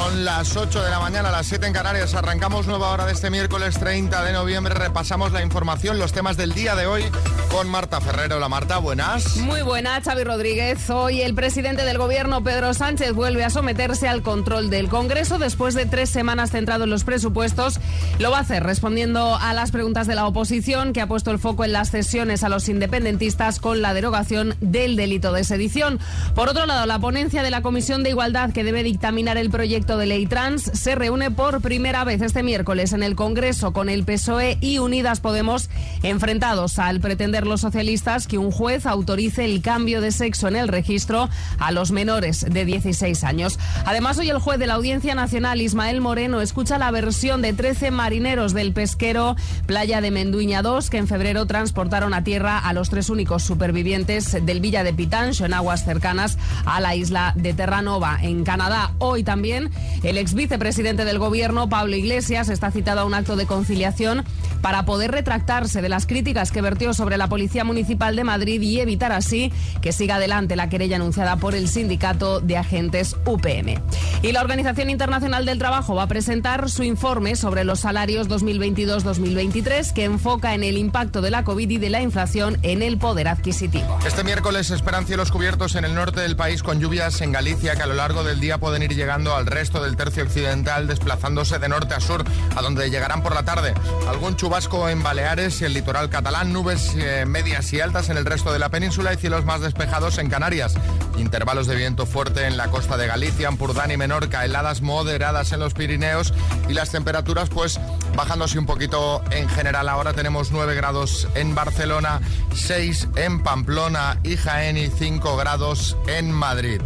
Son las 8 de la mañana, las 7 en Canarias. Arrancamos nueva hora de este miércoles 30 de noviembre. Repasamos la información, los temas del día de hoy con Marta Ferrero. Hola Marta, buenas. Muy buena, Xavi Rodríguez. Hoy el presidente del gobierno, Pedro Sánchez, vuelve a someterse al control del Congreso después de 3 semanas centrado en los presupuestos. Lo va a hacer respondiendo a las preguntas de la oposición, que ha puesto el foco en las cesiones a los independentistas con la derogación del delito de sedición. Por otro lado, la ponencia de la Comisión de Igualdad, que debe dictaminar el proyecto de ley trans, se reúne por primera vez este miércoles en el Congreso con el PSOE y Unidas Podemos enfrentados al pretender los socialistas que un juez autorice el cambio de sexo en el registro a los menores de 16 años. Además, hoy el juez de la Audiencia Nacional, Ismael Moreno, escucha la versión de 13 marineros del pesquero Playa de Menduña 2, que en febrero transportaron a tierra a los 3 únicos supervivientes del Villa de Pitancho en aguas cercanas a la isla de Terranova, en Canadá. Hoy también el ex vicepresidente del gobierno, Pablo Iglesias, está citado a un acto de conciliación para poder retractarse de las críticas que vertió sobre la Policía Municipal de Madrid y evitar así que siga adelante la querella anunciada por el sindicato de agentes UPM. Y la Organización Internacional del Trabajo va a presentar su informe sobre los salarios 2022-2023, que enfoca en el impacto de la COVID y de la inflación en el poder adquisitivo. Este miércoles esperan cielos cubiertos en el norte del país, con lluvias en Galicia que a lo largo del día pueden ir llegando al resto del tercio occidental, desplazándose de norte a sur, a donde llegarán por la tarde. Algún chubasco en Baleares y el litoral catalán, nubes medias y altas en el resto de la península y cielos más despejados en Canarias. Intervalos de viento fuerte en la costa de Galicia, Ampurdán y Menorca, heladas moderadas en los Pirineos y las temperaturas pues bajándose un poquito en general. Ahora tenemos 9 grados en Barcelona, 6 en Pamplona y Jaén y 5 grados en Madrid.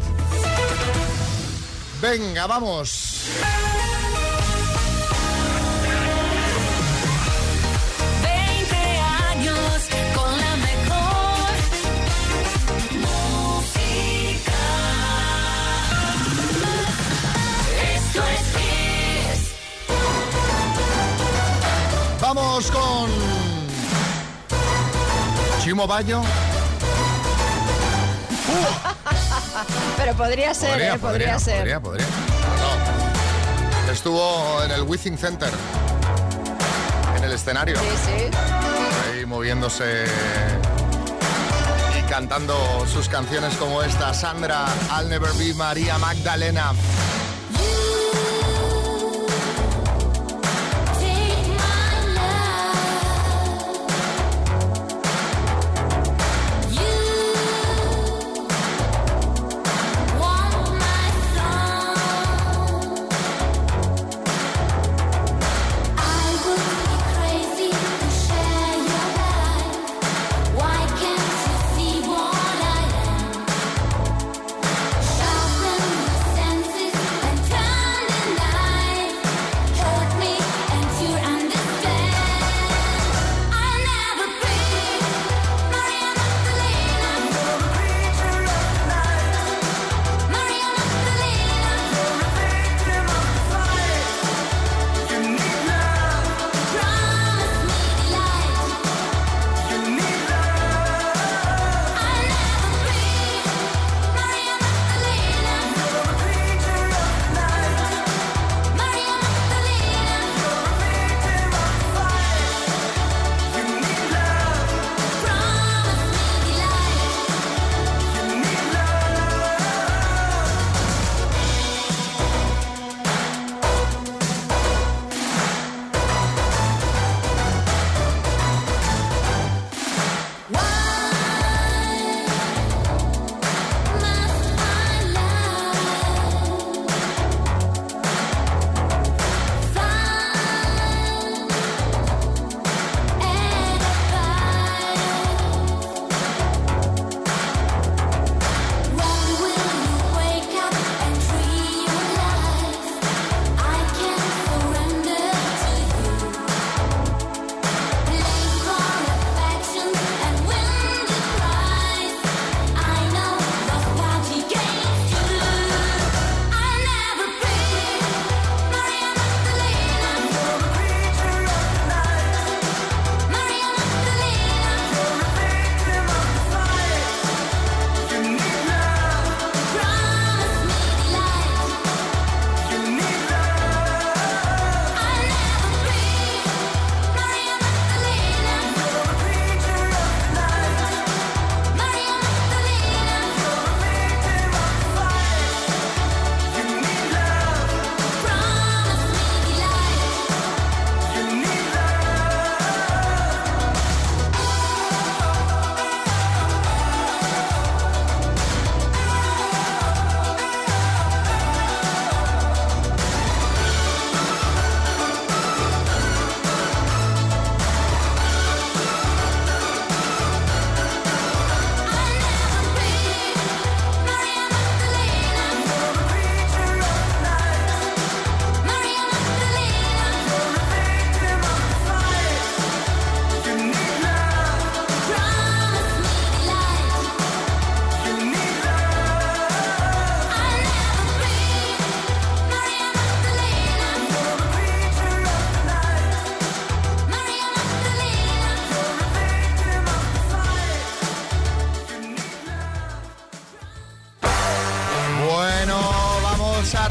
Venga, vamos. Vamos con Chimo Bayo. Pero podría ser, podría ser. Podría. No. Estuvo en el Withing Center, en el escenario. Sí. Ahí moviéndose y cantando sus canciones como esta. Sandra, I'll Never Be, María Magdalena.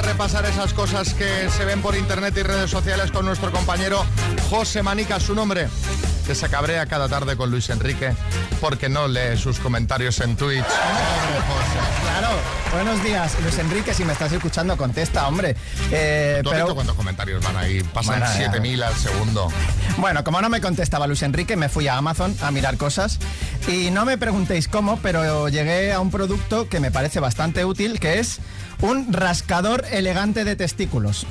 repasar esas cosas que se ven por internet y redes sociales con nuestro compañero José Manica, su nombre, que se cabrea cada tarde con Luis Enrique porque no lee sus comentarios en Twitch. Claro, buenos días, Luis Enrique, si me estás escuchando, contesta, hombre. ¿Tú has visto cuántos comentarios van ahí? Pasan 7.000 al segundo. Bueno, como no me contestaba Luis Enrique, me fui a Amazon a mirar cosas y no me preguntéis cómo, pero llegué a un producto que me parece bastante útil, que es un rascador elegante de testículos.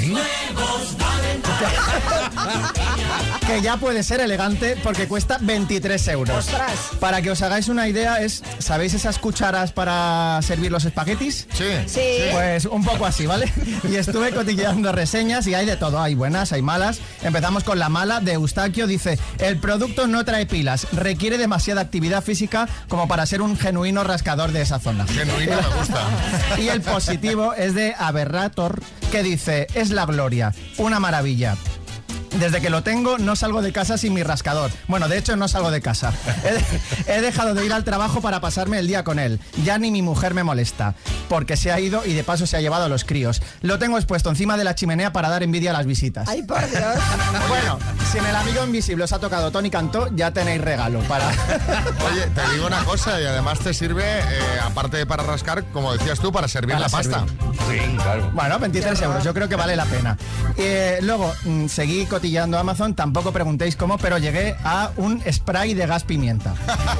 Que ya puede ser elegante porque cuesta 23 euros. ¡Ostras! Para que os hagáis una idea, ¿sabéis esas cucharas para servir los espaguetis? Sí. Pues un poco así, ¿vale? Y estuve cotilleando reseñas y hay de todo, hay buenas, hay malas. Empezamos con la mala de Eustaquio, dice: el producto no trae pilas, requiere demasiada actividad física como para ser un genuino rascador de esa zona. Genuino me gusta. Y el positivo es de Aberrator, que dice: es la gloria, una maravilla. Desde que lo tengo no salgo de casa sin mi rascador. Bueno, de hecho no salgo de casa. He dejado de ir al trabajo para pasarme el día con él. Ya ni mi mujer me molesta, porque se ha ido y de paso se ha llevado a los críos. Lo tengo expuesto encima de la chimenea para dar envidia a las visitas. ¡Ay, por Dios! Bueno, si en el amigo invisible os ha tocado Tony Cantó, ya tenéis regalo para... Oye, te digo una cosa, y además te sirve, aparte de para rascar, como decías tú, para servir la pasta. Sí, claro. Bueno, 23 euros, yo creo que vale la pena. Luego, seguí cotillando Amazon, tampoco preguntéis cómo, pero llegué a un spray de gas pimienta.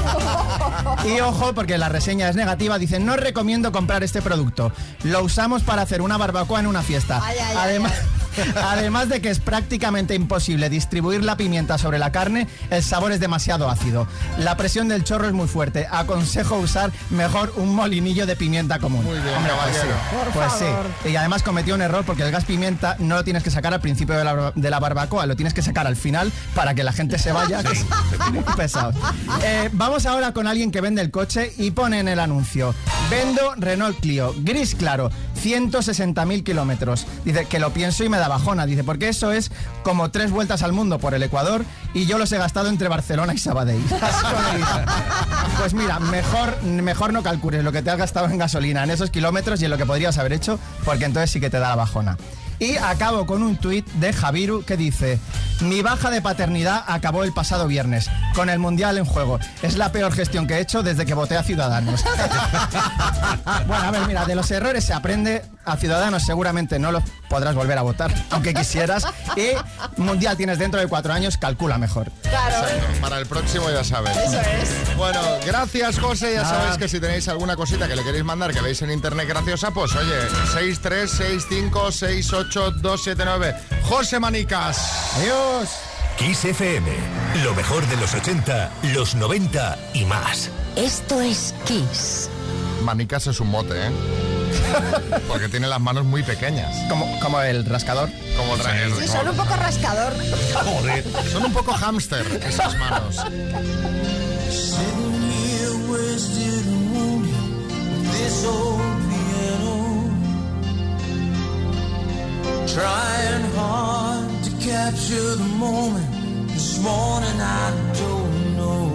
Y ojo, porque la reseña es negativa, dicen: no recomiendo comprar este producto. Lo usamos para hacer una barbacoa en una fiesta. Además de que es prácticamente imposible distribuir la pimienta sobre la carne, el sabor es demasiado ácido. La presión del chorro es muy fuerte. Aconsejo usar mejor un molinillo de pimienta común. Muy bien, hombre, pues sí. Y además cometió un error porque el gas pimienta no lo tienes que sacar al principio de la barbacoa, lo tienes que sacar al final para que la gente se vaya, que es muy pesado. Vamos ahora con alguien que vende el coche y pone en el anuncio: vendo Renault Clio, gris claro, 160.000 kilómetros. Dice que lo pienso y me da bajona, dice, porque eso es como 3 vueltas al mundo por el Ecuador y yo los he gastado entre Barcelona y Sabadell. Pues mira, mejor no calcules lo que te has gastado en gasolina en esos kilómetros y en lo que podrías haber hecho, porque entonces sí que te da la bajona. Y acabo con un tuit de Javiru que dice: mi baja de paternidad acabó el pasado viernes, con el Mundial en juego. Es la peor gestión que he hecho desde que voté a Ciudadanos. Bueno, a ver, mira, de los errores se aprende. A Ciudadanos seguramente no los podrás volver a votar, aunque quisieras. Y Mundial tienes dentro de 4 años, calcula mejor. Claro. Exacto, para el próximo ya sabes. Eso es. Bueno, gracias, José. Ya sabéis que si tenéis alguna cosita que le queréis mandar, que veis en internet graciosa, pues oye, 636568279. José Manicas. Adiós. Kiss FM, lo mejor de los 80, los 90 y más. Esto es Kiss. Manicas es un mote, ¿eh? Porque tiene las manos muy pequeñas. Como el rascador. Como Sí, son un poco rascador. Joder. Son un poco hámster esas manos. Trying hard to capture the moment. This morning I don't know.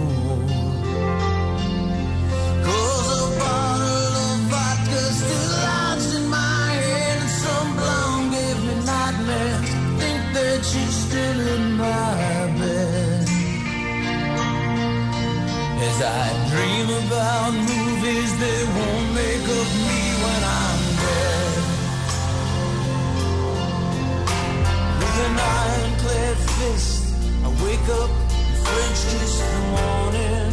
'Cause a bottle of vodka still lodged in my head, and some blonde gave me nightmares. Think that she's still in my bed. As I dream about movies that won't make of me when I'm dead. With an ironclad fist, I wake up and French kiss the morning,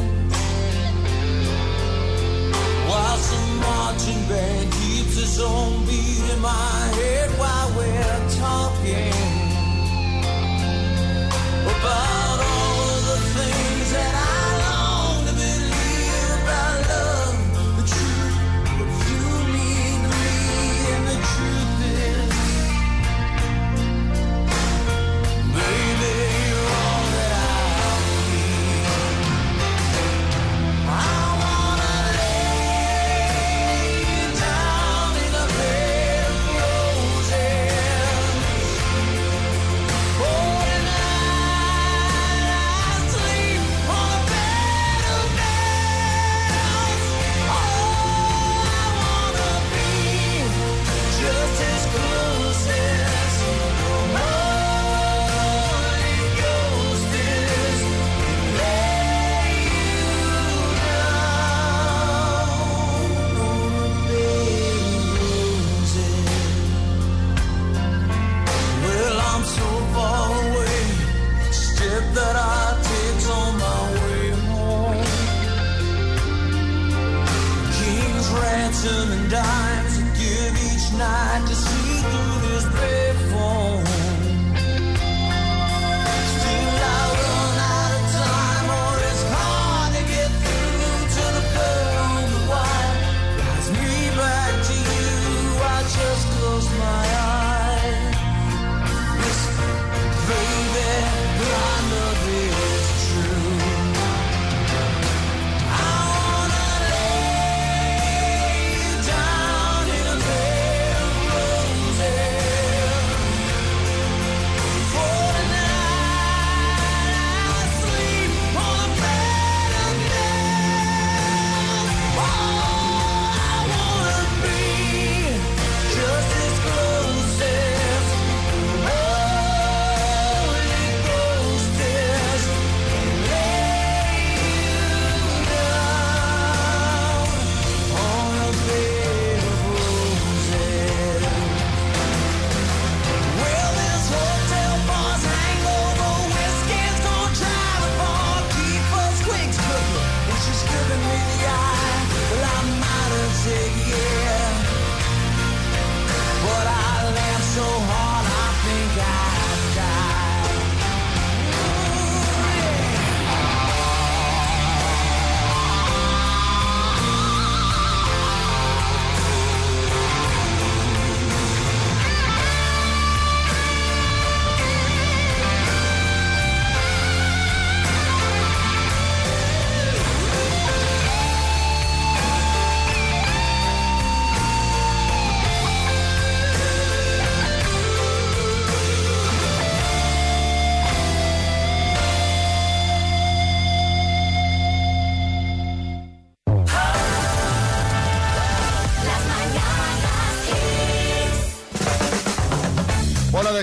while some marching band keeps its own beat in my head while we're talking about all of the things that I long to believe about love, the truth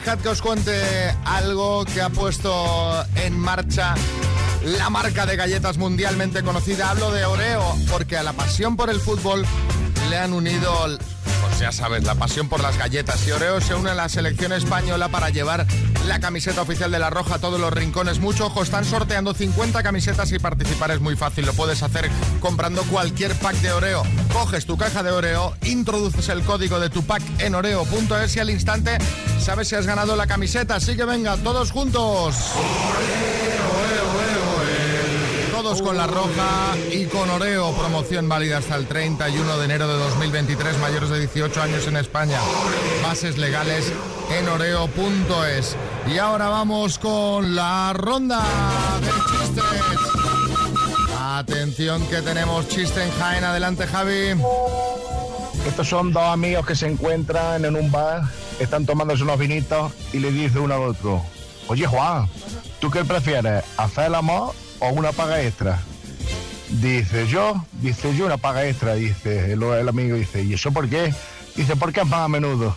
dejad que os cuente algo que ha puesto en marcha la marca de galletas mundialmente conocida. Hablo de Oreo, porque a la pasión por el fútbol le han unido, pues ya sabes, la pasión por las galletas. Y Oreo se une a la selección española para llevar la camiseta oficial de La Roja a todos los rincones. Mucho ojo, están sorteando 50 camisetas y participar es muy fácil. Lo puedes hacer comprando cualquier pack de Oreo. Coges tu caja de Oreo, introduces el código de tu pack en oreo.es y al instante sabes si has ganado la camiseta. Así que venga, todos juntos. Todos con La Roja y con Oreo. Promoción válida hasta el 31 de enero de 2023. Mayores de 18 años en España. Bases legales en oreo.es. Y ahora vamos con la ronda de chistes. Atención que tenemos chiste en Jaén. Adelante, Javi. Estos son dos amigos que se encuentran en un bar, están tomándose unos vinitos y le dice uno al otro: oye, Juan, ¿tú qué prefieres? ¿Hacer el amor o una paga extra? Dice yo una paga extra, dice el amigo, dice, ¿y eso por qué? Dice, porque es más a menudo.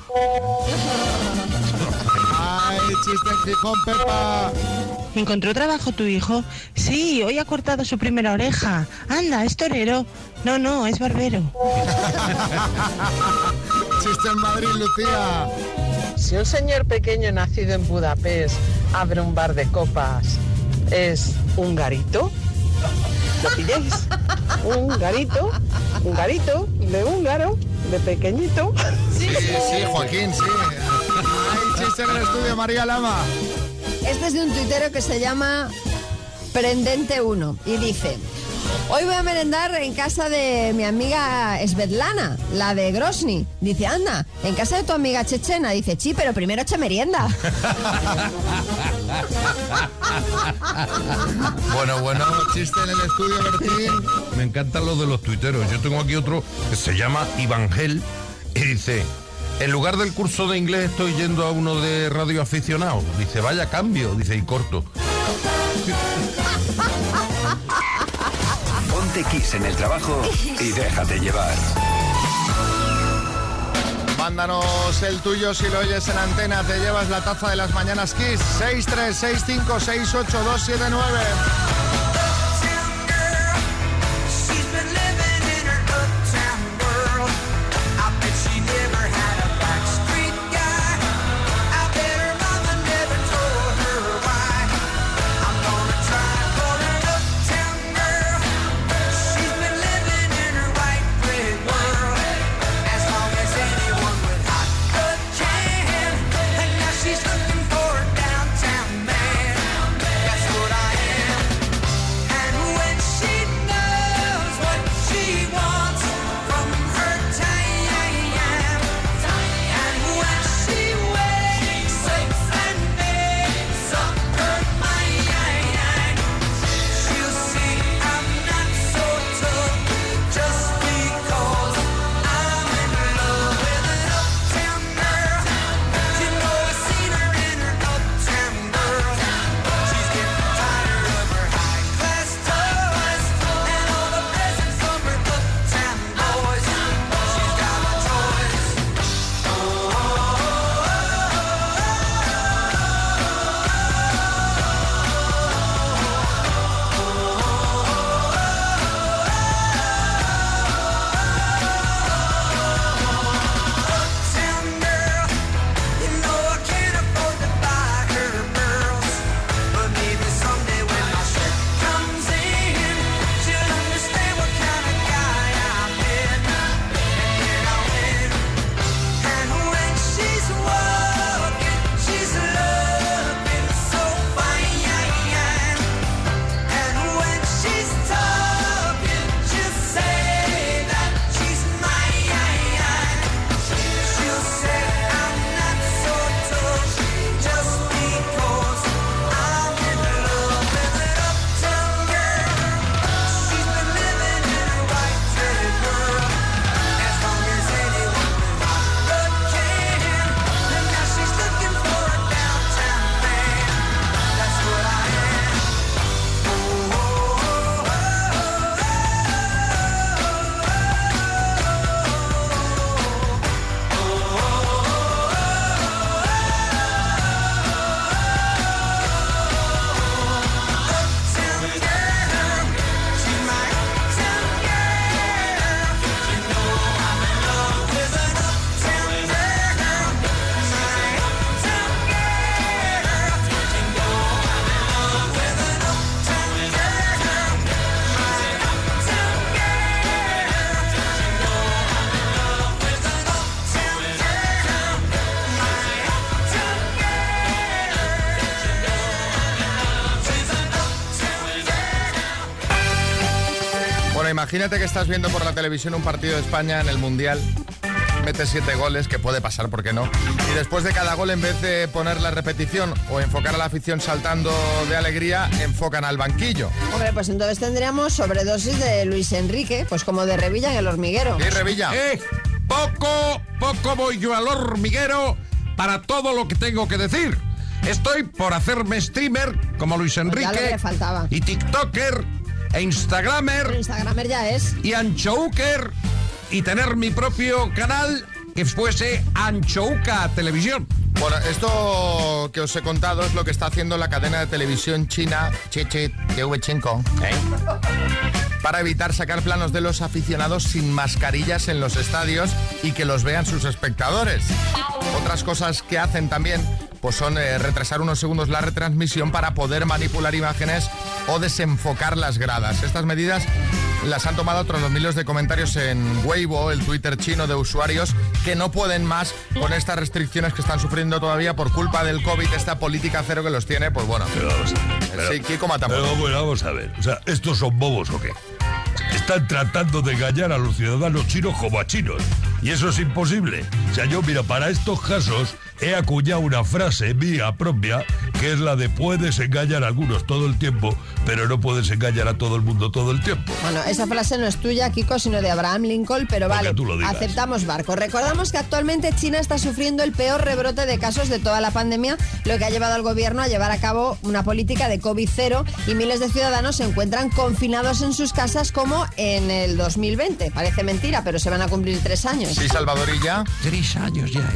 Ay, chiste en Gijón, Pepa. ¿Encontró trabajo tu hijo? Sí, hoy ha cortado su primera oreja. Anda, ¿es torero? No, es barbero. Chiste en Madrid, Lucía. Si un señor pequeño nacido en Budapest abre un bar de copas, ¿es un garito? ¿Lo pilláis? Un garito de húngaro, de pequeñito. Sí, Joaquín, sí. Hay chiste en el estudio, María Lama. Este es de un tuitero que se llama Prendente1 y dice: hoy voy a merendar en casa de mi amiga Svetlana, la de Grozny. Dice, anda, en casa de tu amiga chechena. Dice, sí, pero primero echa merienda. Bueno, chiste en el estudio, Bertín. Me encantan los de los tuiteros. Yo tengo aquí otro que se llama Ivangel y dice: en lugar del curso de inglés estoy yendo a uno de radioaficionados. Dice, vaya cambio, dice, y corto. Ponte Kiss en el trabajo y déjate llevar. Mándanos el tuyo si lo oyes en antena. Te llevas la taza de las mañanas Kiss. 636568279. imagínate que estás viendo por la televisión un partido de España en el Mundial, mete 7 goles, que puede pasar, ¿por qué no? Y después de cada gol, en vez de poner la repetición o enfocar a la afición saltando de alegría, enfocan al banquillo. Hombre, pues entonces tendríamos sobredosis de Luis Enrique, pues como de Revilla en El Hormiguero. ¿Y Revilla? Poco voy yo al hormiguero para todo lo que tengo que decir. Estoy por hacerme streamer como Luis Enrique. Pues ya lo que le faltaba. Y TikToker, e Instagramer. Pero Instagramer ya es. Y Anchouker. Y tener mi propio canal que fuese Anchouka Televisión. Bueno, esto que os he contado es lo que está haciendo la cadena de televisión china TV5, para evitar sacar planos de los aficionados sin mascarillas en los estadios y que los vean sus espectadores. Otras cosas que hacen también pues son retrasar unos segundos la retransmisión para poder manipular imágenes o desenfocar las gradas. Estas medidas las han tomado otros miles de comentarios en Weibo, el Twitter chino de usuarios que no pueden más con estas restricciones que están sufriendo todavía por culpa del COVID, esta política cero que los tiene, pues bueno. Pero vamos a ver. Sí, Kiko Matamoros. Pero bueno, vamos a ver. O sea, ¿estos son bobos o qué? Están tratando de engañar a los ciudadanos chinos como a chinos. Y eso es imposible. O sea, yo, mira, para estos casos he acuñado una frase mía propia, que es la de puedes engañar a algunos todo el tiempo, pero no puedes engañar a todo el mundo todo el tiempo. Bueno, esa frase no es tuya, Kiko, sino de Abraham Lincoln, pero vale, tú lo digas. aceptamos barco. Recordamos que actualmente China está sufriendo el peor rebrote de casos de toda la pandemia, lo que ha llevado al gobierno a llevar a cabo una política de COVID-0 y miles de ciudadanos se encuentran confinados en sus casas como en el 2020. Parece mentira, pero se van a cumplir 3 años. Sí, Salvadorilla. 3 años ya,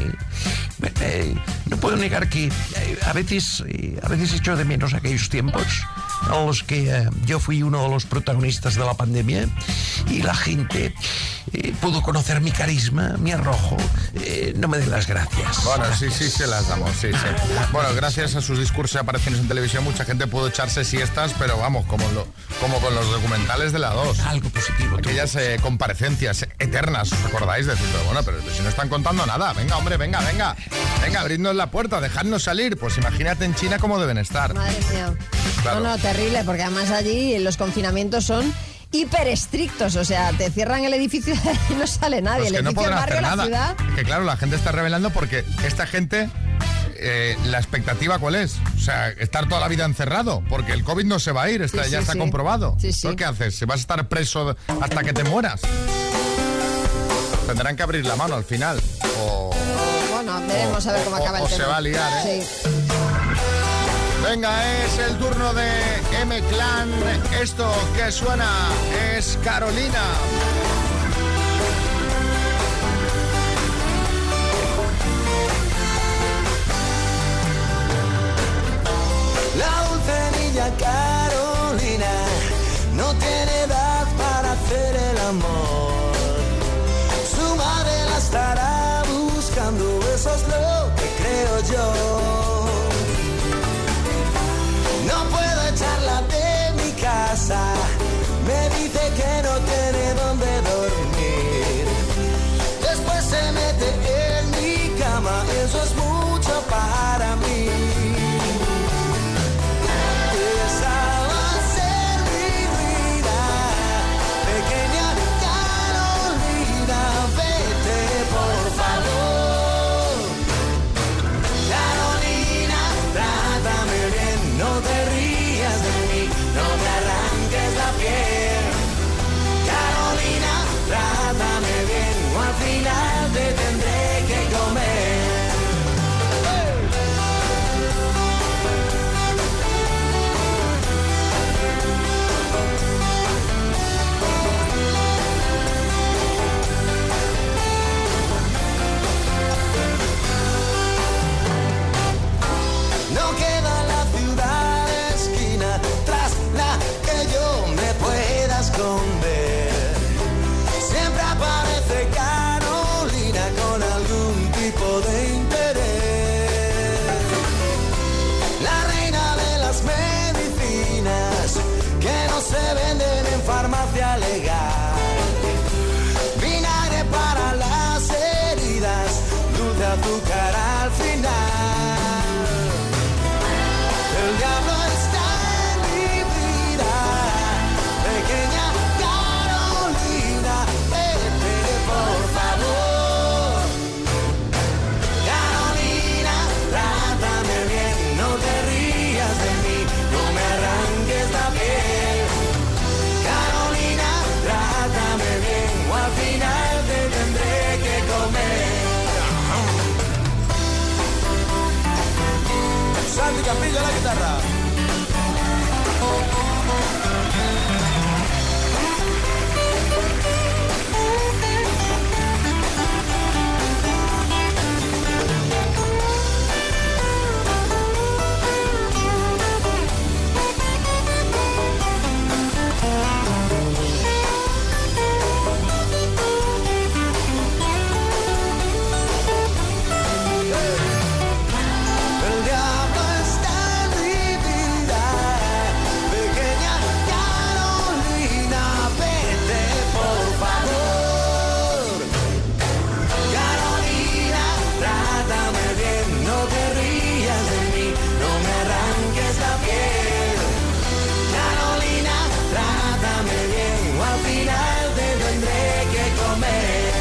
no puedo negar que a veces echo de menos aquellos tiempos en los que yo fui uno de los protagonistas de la pandemia y la gente pudo conocer mi carisma, mi arrojo. No me den las gracias. Bueno, sí, se las damos, sí. Bueno, gracias a sus discursos y apariciones en televisión, mucha gente pudo echarse siestas, pero vamos, como con los documentales de la 2. Algo positivo. Aquellas comparecencias eternas, ¿os acordáis? Decir, pero bueno, pero si no están contando nada. Venga, hombre, venga, abridnos la puerta, dejadnos salir. Pues imagínate en China cómo deben estar. Madre mía. Claro. No, terrible, porque además allí los confinamientos son hiper estrictos, o sea, te cierran el edificio y no sale nadie. Pues que el no edificio, podrán el barrio, hacer la nada. ciudad. Que claro, la gente está revelando porque esta gente, la expectativa ¿cuál es? O sea, estar toda la vida encerrado, porque el COVID no se va a ir, ya está comprobado. Sí. ¿Entonces qué haces? ¿Si vas a estar preso hasta que te mueras? Tendrán que abrir la mano al final. Bueno, veremos a ver cómo acaba el tema. O se va a liar, ¿eh? Sí. Venga, es el turno de M-Clan. Esto que suena es Carolina. La dulce niña Carolina no tiene edad para hacer el amor. Su madre la estará buscando, eso es lo que creo yo. No puedo echarla de mi casa, me dice que no tiene dónde dormir. Después se mete en mi cama, eso es mucho para mí. Esa va a ser mi vida, pequeña Carolina, vete por favor. Carolina, trátame bien, no te rías de mí, no me arranques la piel. Carolina, trátame bien, o al final te tendré que comer. Capillo a la guitarra. El diablo está en mi vida, pequeña Carolina, vete por favor. Carolina, trátame bien, no te rías de mí, no me arranques la piel. Carolina, trátame bien, o al final te tendré que comer.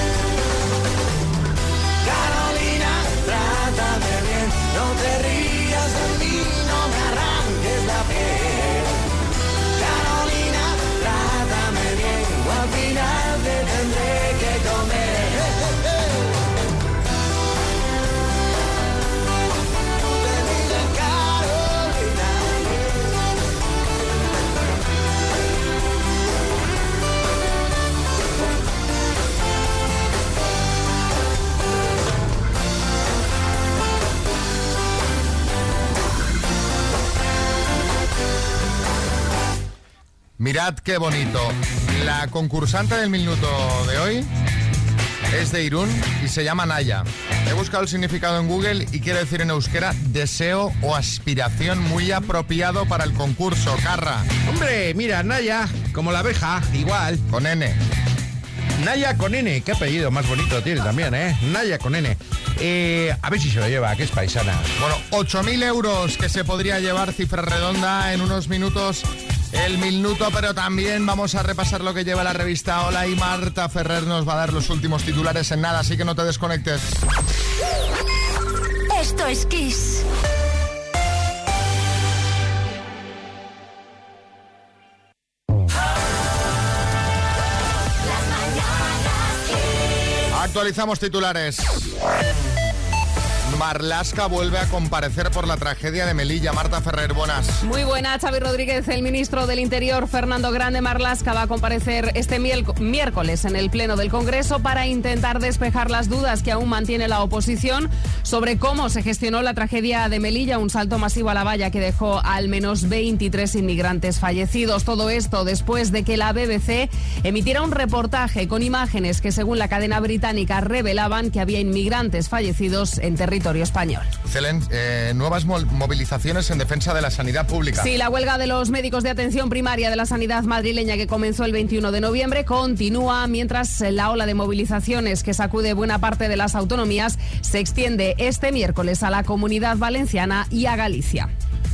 Carolina, trátame bien, no te rías de mí, no me arranques la piel. Carolina, trátame bien, o al final te tendré que comer. Tú te dices, Carolina. Mirad qué bonito. La concursante del minuto de hoy es de Irún y se llama Naya. He buscado el significado en Google y quiere decir en euskera deseo o aspiración, muy apropiado para el concurso. Carra. Hombre, mira, Naya, como la abeja, igual. Con N. Naya con N, qué apellido más bonito tiene también, ¿eh? Naya con N. A ver si se lo lleva, que es paisana. Bueno, 8.000 euros que se podría llevar, cifra redonda, en unos minutos. El minuto, pero también vamos a repasar lo que lleva la revista Hola y Marta Ferrer nos va a dar los últimos titulares en nada, así que no te desconectes. Esto es Kiss. Actualizamos titulares. Marlaska vuelve a comparecer por la tragedia de Melilla. Marta Ferrer, buenas. Muy buena, Xavi Rodríguez. El ministro del Interior, Fernando Grande Marlaska, va a comparecer este miércoles en el Pleno del Congreso para intentar despejar las dudas que aún mantiene la oposición sobre cómo se gestionó la tragedia de Melilla, un salto masivo a la valla que dejó al menos 23 inmigrantes fallecidos. Todo esto después de que la BBC emitiera un reportaje con imágenes que, según la cadena británica, revelaban que había inmigrantes fallecidos en territorio español. Nuevas movilizaciones en defensa de la sanidad pública. Sí, la huelga de los médicos de atención primaria de la sanidad madrileña que comenzó el 21 de noviembre continúa, mientras la ola de movilizaciones que sacude buena parte de las autonomías se extiende este miércoles a la Comunidad Valenciana y a Galicia.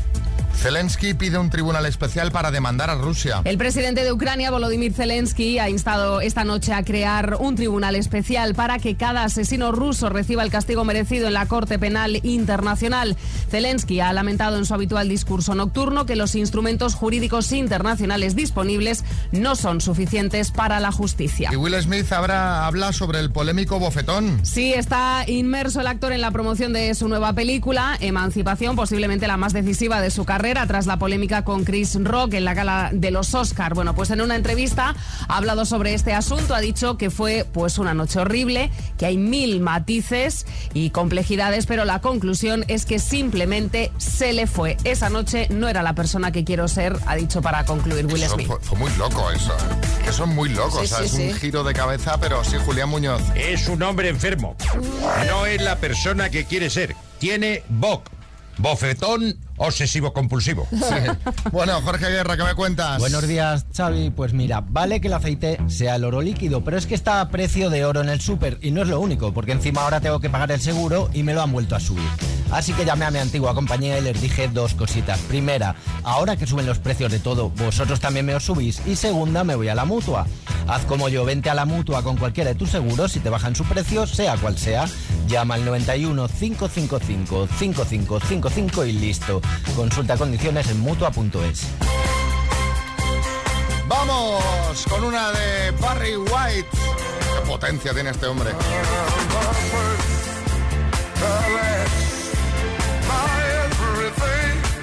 Zelensky pide un tribunal especial para demandar a Rusia. El presidente de Ucrania, Volodymyr Zelensky, ha instado esta noche a crear un tribunal especial para que cada asesino ruso reciba el castigo merecido en la Corte Penal Internacional. Zelensky ha lamentado en su habitual discurso nocturno que los instrumentos jurídicos internacionales disponibles no son suficientes para la justicia. Y Will Smith habla sobre el polémico bofetón. Sí, está inmerso el actor en la promoción de su nueva película, Emancipación, posiblemente la más decisiva de su carrera, tras la polémica con Chris Rock en la gala de los Oscar. Bueno, pues en una entrevista ha hablado sobre este asunto, ha dicho que fue pues una noche horrible, que hay 1000 matices y complejidades, pero la conclusión es que simplemente se le fue. Esa noche no era la persona que quiero ser, ha dicho para concluir Will Smith. Fue muy loco eso, que son muy locos, Sí, o sea, sí, es sí. un giro de cabeza, pero sí, Julián Muñoz. Es un hombre enfermo. No es la persona que quiere ser. Tiene BOC. Bofetón obsesivo-compulsivo. Sí. Bueno, Jorge Guerra, ¿qué me cuentas? Buenos días, Xavi. Pues mira, vale que el aceite sea el oro líquido, pero es que está a precio de oro en el súper y no es lo único, porque encima ahora tengo que pagar el seguro y me lo han vuelto a subir. Así que llamé a mi antigua compañía y les dije dos cositas. Primera, ahora que suben los precios de todo, vosotros también me os subís. Y segunda, me voy a la Mutua. Haz como yo, vente a la Mutua con cualquiera de tus seguros y te bajan su precio, sea cual sea. Llama al 91 555 5555 y listo. Consulta condiciones en Mutua.es. Vamos con una de Barry White. Qué potencia tiene este hombre. My everything.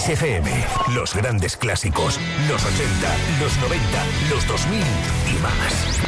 Kiss FM. Los grandes clásicos. Los 80, los 90, los 2000 y más.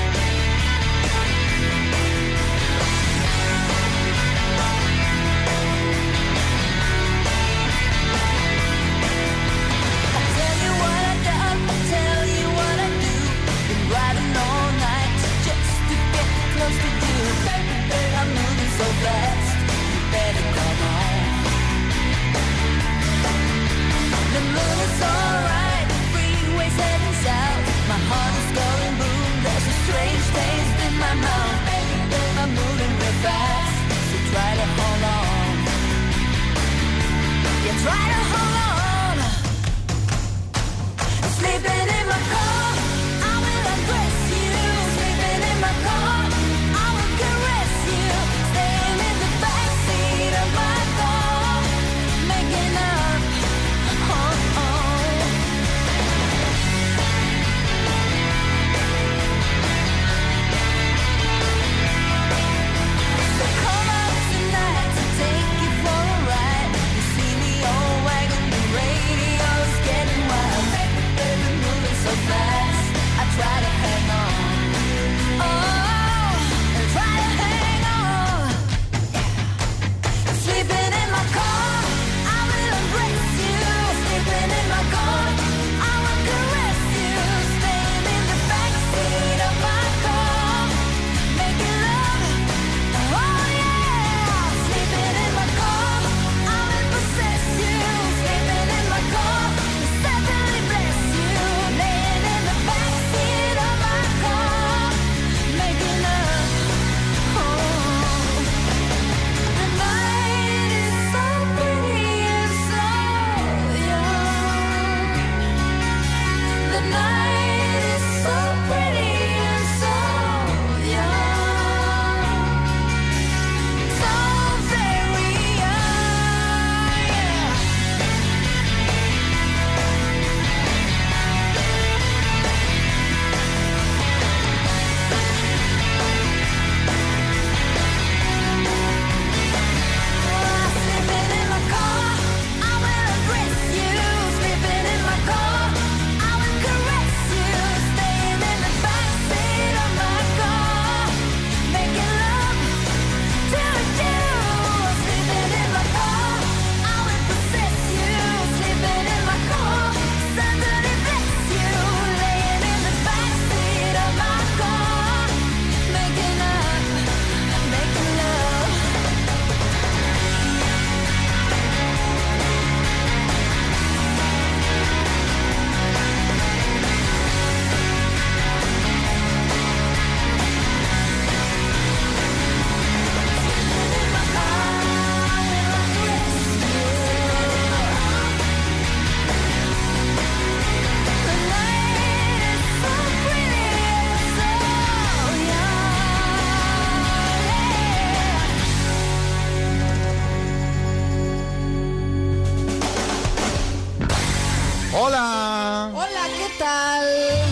¡Hola! Hola, ¿qué tal?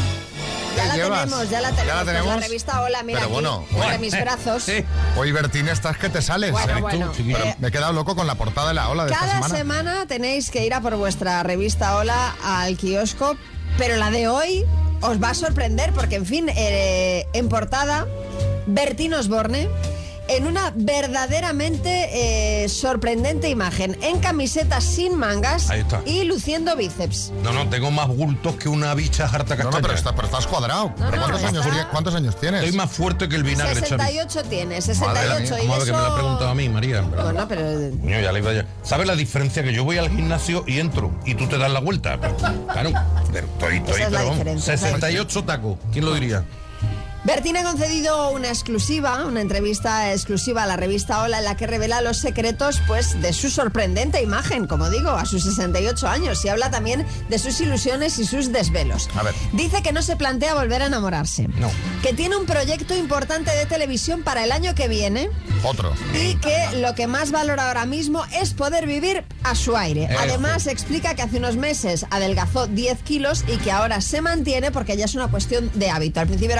Ya la tenemos. La revista Hola, mira, pero bueno, aquí, entre mis brazos. Hoy, Bertín, estás que te sales. Bueno, Pero me he quedado loco con la portada de la Hola de esta semana. Cada semana tenéis que ir a por vuestra revista Hola al kiosco, pero la de hoy os va a sorprender porque, en fin, en portada, Bertín Osborne, en una verdaderamente sorprendente imagen, en camiseta sin mangas y luciendo bíceps. No, tengo más bultos que una bicha harta castaña. No, pero estás cuadrado. ¿Cuántos años tienes? Estoy más fuerte que el vinagre. 68 tiene, 68. Vamos a ver que me lo ha preguntado a mí, María. Bueno, pero... Coño, ya le iba ya. ¿Sabes la diferencia? Que yo voy al gimnasio y entro y tú te das la vuelta. Claro, estoy, Esa es la diferencia. 68 tacos. ¿Quién lo diría? Bertín ha concedido una entrevista exclusiva a la revista Hola, en la que revela los secretos, pues, de su sorprendente imagen, como digo, a sus 68 años, y habla también de sus ilusiones y sus desvelos. A ver. Dice que no se plantea volver a enamorarse. No. Que tiene un proyecto importante de televisión para el año que viene. Otro. Y que lo que más valora ahora mismo es poder vivir a su aire. Eso. Además, explica que hace unos meses adelgazó 10 kilos y que ahora se mantiene porque ya es una cuestión de hábito. Al principio era cuestión de fuerza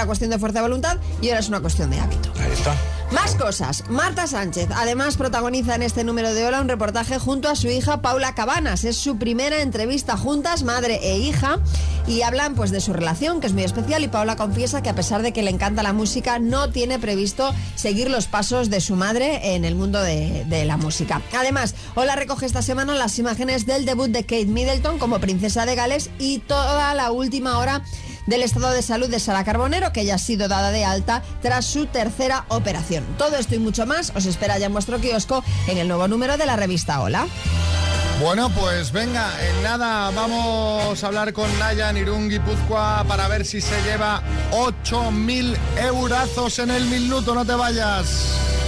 fuerza de voluntad y ahora es una cuestión de hábito. Ahí está. Más cosas. Marta Sánchez, además, protagoniza en este número de Hola un reportaje junto a su hija Paula Cabanas. Es su primera entrevista juntas, madre e hija, y hablan pues de su relación, que es muy especial, y Paula confiesa que a pesar de que le encanta la música, no tiene previsto seguir los pasos de su madre en el mundo de la música. Además, Hola recoge esta semana las imágenes del debut de Kate Middleton como princesa de Gales y toda la última hora del estado de salud de Sara Carbonero, que ya ha sido dada de alta tras su tercera operación. Todo esto y mucho más os espera ya en vuestro kiosco en el nuevo número de la revista Hola. Bueno, pues venga, en nada vamos a hablar con Naya en Irún, Guipúzcoa, para ver si se lleva 8.000 eurazos en el minuto. No te vayas.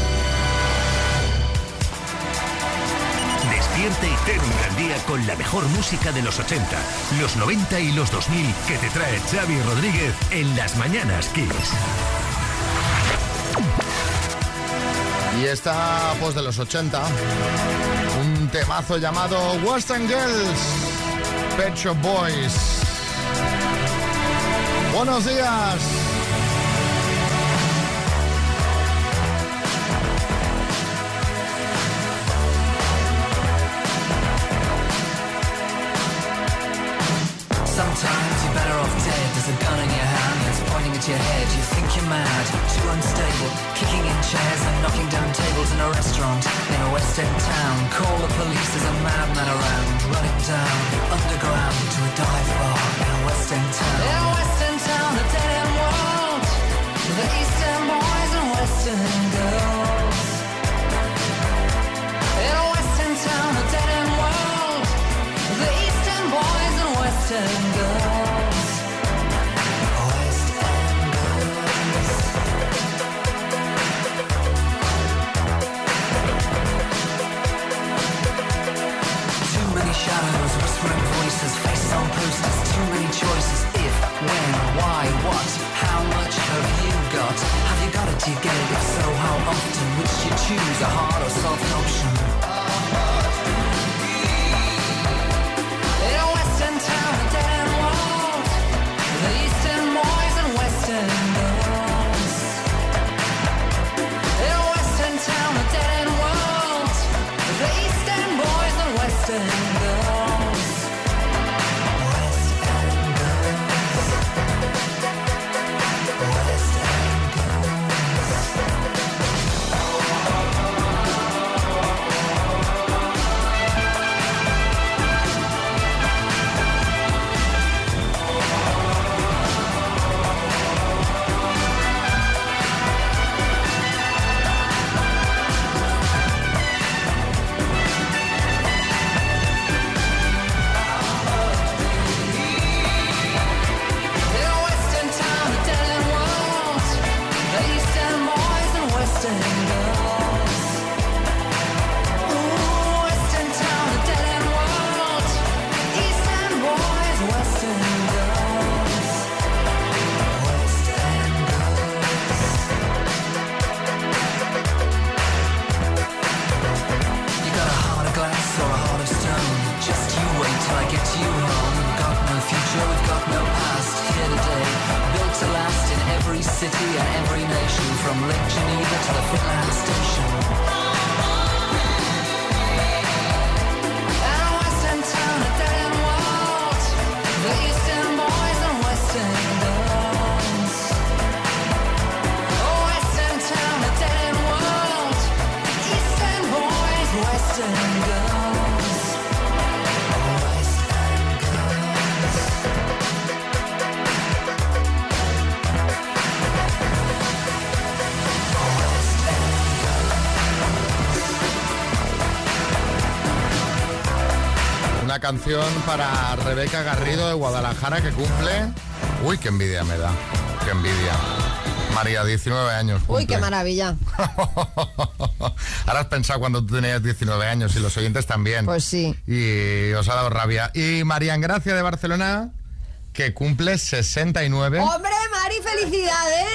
Despierte y ten un gran día con la mejor música de los 80, los 90 y los 2000 que te trae Xavi Rodríguez en Las Mañanas Kiss. Y esta, pues de los 80, un temazo llamado Western Girls, Pet Shop Boys. Buenos días. Sometimes you're better off dead. There's a gun in your hand that's pointing at your head. You think you're mad, too unstable, kicking in chairs and knocking down tables in a restaurant in a West End town. Call the police, there's a madman around, running down underground to a dive bar in a West End town. In a West End town, a dead end world, the East End boys and West End girls. In a West End town, a dead end world, the East End boys and West End girls. West End girls. Too many shadows, whispering voices, faces on posters, too many choices. If, when, why, what, how much have you got? Have you got it, do you get it? If so, how often? Which you choose, a hard or soft option? In a West End town, a dead end world, the East End boys and West End girls. In a West End town, a dead end world, the East End boys and West End girls. West End girls. West End In a West End town, a dead end world, the East End boys and West End girls. Ooh, West End town, a dead end world, East End boys, West End girls. West End girls. You got a heart of glass or a heart of stone? Just you wait till I get you home. Got no future, we've got no past. Here today, built to last in every city and every nation, from Lake Geneva to the Finland Station. And a West End town, a dead end world, the East End boys and West End girls. Oh, West End town, a dead end world, East End boys, West End girls. West End girls. Una canción para Rebeca Garrido de Guadalajara que cumple... Uy, qué envidia me da. Qué envidia. María, 19 años. Cumple. Uy, qué maravilla. Ahora has pensado cuando tú tenías 19 años y los oyentes también. Pues sí. Y os ha dado rabia. Y María Engracia de Barcelona, que cumple 69. ¡Hombre, Mari, felicidades!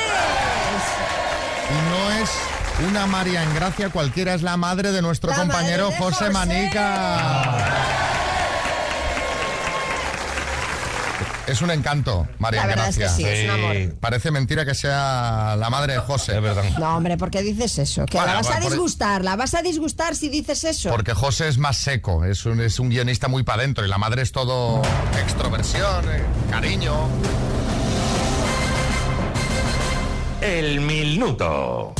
Y no es una María Engracia cualquiera, es la madre de nuestro compañero madre de José José. Manica. Es un encanto, María La verdad Gracia. es que sí, es un amor. Parece mentira que sea la madre de José. Es verdad. No, hombre, ¿por qué dices eso? Que Bueno, la vas a por- disgustar, la vas a disgustar si dices eso. Porque José es más seco, es un guionista muy para adentro y la madre es todo extroversión, cariño. El minuto.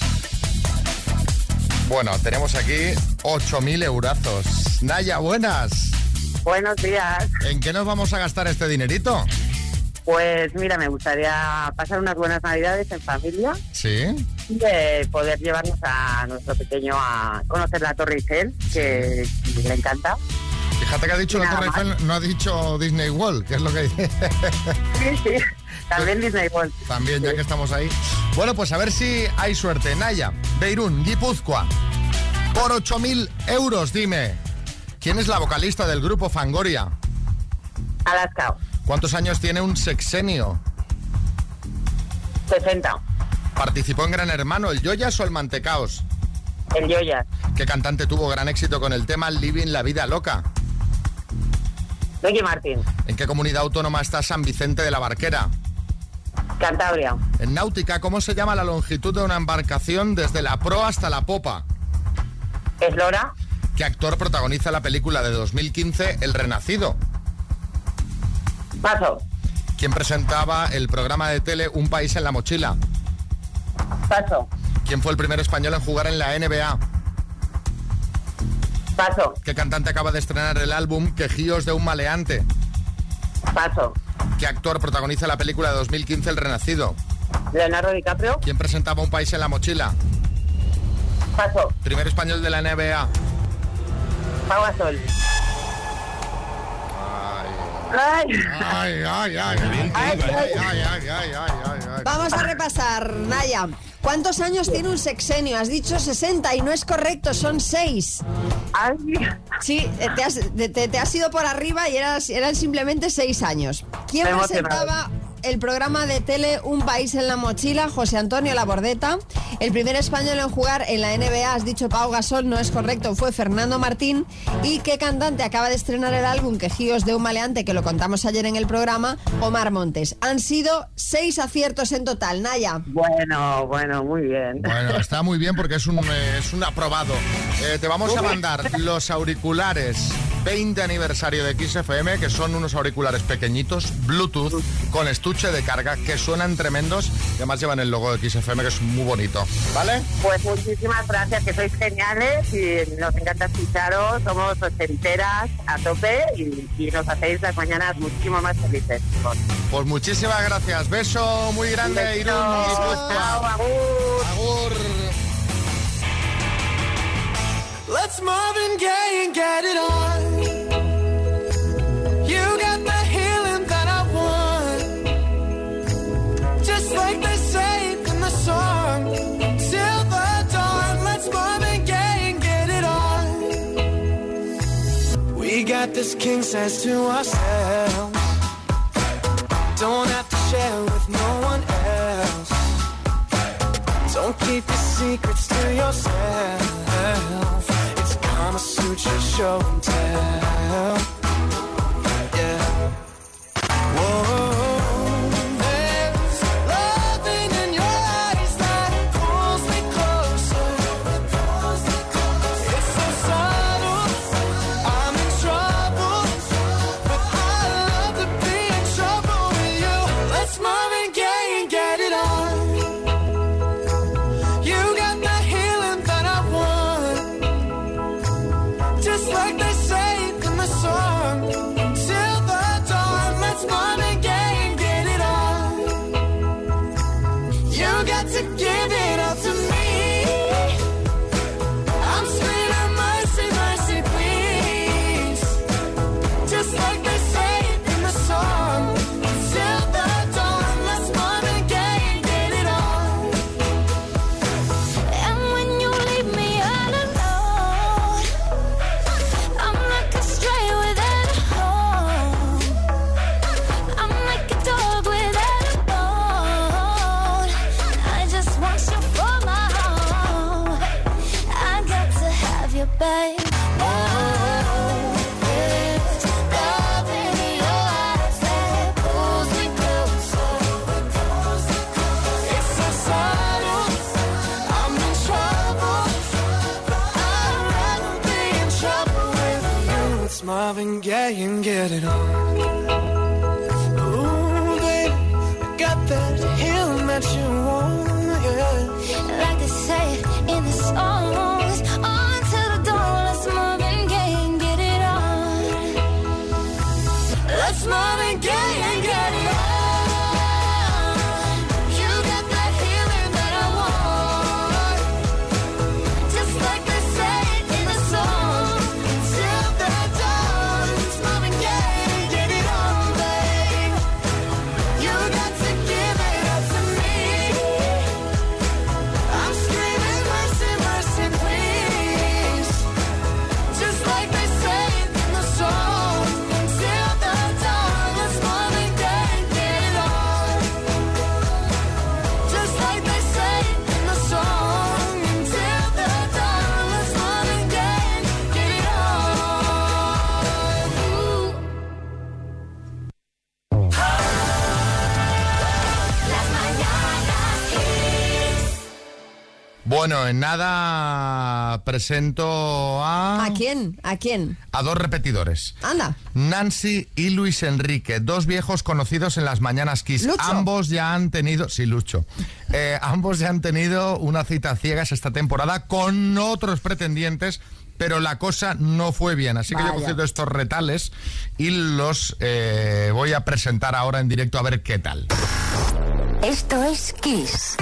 Bueno, tenemos aquí 8.000 eurazos. Naya, buenas. Buenos días. ¿En qué nos vamos a gastar este dinerito? Pues mira, me gustaría pasar unas buenas navidades en familia Sí. y poder llevarnos a nuestro pequeño a conocer la Torre Eiffel, que le encanta. Fíjate que ha dicho Y la nada Torre más. Eiffel, no ha dicho Disney World, que es lo que dice. Sí, sí. También Disney World. También, ya que estamos ahí. Bueno, pues a ver si hay suerte. Naya, Beirún, Guipúzcoa. Por 8.000 euros, dime. ¿Quién es la vocalista del grupo Fangoria? Alaska. ¿Cuántos años tiene un sexenio? 60. ¿Participó en Gran Hermano, el Yoyas o el Mantecaos? El Yoyas. ¿Qué cantante tuvo gran éxito con el tema Living la Vida Loca? Ricky Martin. ¿En qué comunidad autónoma está San Vicente de la Barquera? Cantabria. En náutica, ¿cómo se llama la longitud de una embarcación desde la proa hasta la popa? Eslora. ¿Qué actor protagoniza la película de 2015 El Renacido? Paso. ¿Quién presentaba el programa de tele Un País en la Mochila? Paso. ¿Quién fue el primer español en jugar en la NBA? Paso. ¿Qué cantante acaba de estrenar el álbum Quejíos de un maleante? Paso. ¿Qué actor protagoniza la película de 2015 El Renacido? Leonardo DiCaprio. ¿Quién presentaba Un País en la Mochila? Paso. Primer español de la NBA. Pau Gasol. Ay. Ay, ay, ay, ay, ay, ay, ay, ay. Vamos a repasar, Naya. ¿Cuántos años tiene un sexenio? Has dicho 60 y no es correcto, son 6. Sí, te has ido por arriba y eran simplemente 6 años. ¿Quién Me he presentaba el programa de tele Un País en la Mochila? José Antonio Labordeta. El primer español en jugar en la NBA, has dicho Pau Gasol, no es correcto, fue Fernando Martín. ¿Y qué cantante acaba de estrenar el álbum Quejíos de un maleante, que lo contamos ayer en el programa? Omar Montes. Han sido 6 aciertos en total, Naya. Bueno, muy bien. Bueno, está muy bien porque es un aprobado. Te vamos a mandar los auriculares 20 aniversario de XFM, que son unos auriculares pequeñitos, Bluetooth, con estuche de carga, que suenan tremendos y además llevan el logo de XFM, que es muy bonito. ¿Vale? Pues muchísimas gracias, que sois geniales y nos encanta escucharos, somos ochenteras a tope y nos hacéis las mañanas muchísimo más felices. Pues muchísimas gracias. Beso muy grande, Irún. Chao, agur. Let's Marvin Gaye and get it on. You got the healing that I want. Just like they say in the song. Till the dawn, let's Marvin Gaye and get it on. We got this king size to ourselves. Don't have to share with no one else. Don't keep your secrets to yourself. It's Kama Sutra show and tell. Yeah. Whoa. There's loving in your eyes that pulls me closer. It's so subtle. I'm in trouble, but I love to be in trouble with you. Let's Marvin Gaye and get it on. You got the healing that I want. Just like they say in the song. Marvin Gaye and get it on. Ooh, baby, I got that healing that you want, yeah. Like they say it in the songs, on to the dawn. Let's Marvin Gaye and get it on. Let's Marvin Gaye and get it on. Bueno, en nada presento a... ¿A quién? ¿A quién? A dos repetidores. Anda. Nancy y Luis Enrique, dos viejos conocidos en las Mañanas Kiss. Lucho. Ambos ya han tenido... Sí, Lucho. Ambos ya han tenido una cita a ciegas esta temporada con otros pretendientes, pero la cosa no fue bien. Así que yo he cogido estos retales y los voy a presentar ahora en directo a ver qué tal. Esto es Kiss.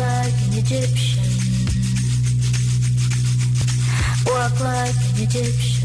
Egyptian.